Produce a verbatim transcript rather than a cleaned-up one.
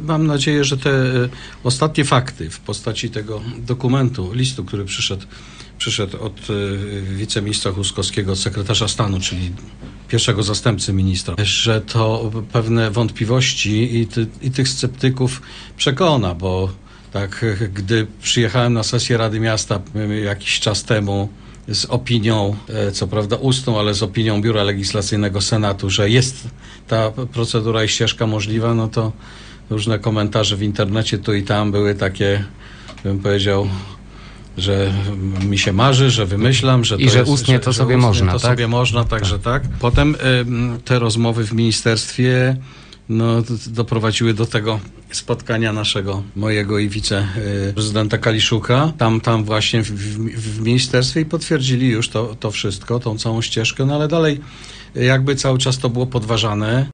mam nadzieję, że te e, ostatnie fakty w postaci tego dokumentu, listu, który przyszedł, przyszedł od e, wiceministra Huskowskiego, sekretarza stanu, czyli pierwszego zastępcy ministra, że to pewne wątpliwości i, ty, i tych sceptyków przekona, bo tak, gdy przyjechałem na sesję Rady Miasta jakiś czas temu z opinią, co prawda ustną, ale z opinią Biura Legislacyjnego Senatu, że jest ta procedura i ścieżka możliwa, no to różne komentarze w internecie tu i tam były takie, bym powiedział, że mi się marzy, że wymyślam, że I to że jest, ustnie że, to że sobie ustnie można, to tak? sobie można, także tak. tak. Potem y, te rozmowy w ministerstwie no, doprowadziły do tego spotkania naszego, mojego i wiceprezydenta Kaliszuka, tam, tam właśnie w, w, w ministerstwie i potwierdzili już to, to wszystko, tą całą ścieżkę, no ale dalej jakby cały czas to było podważane.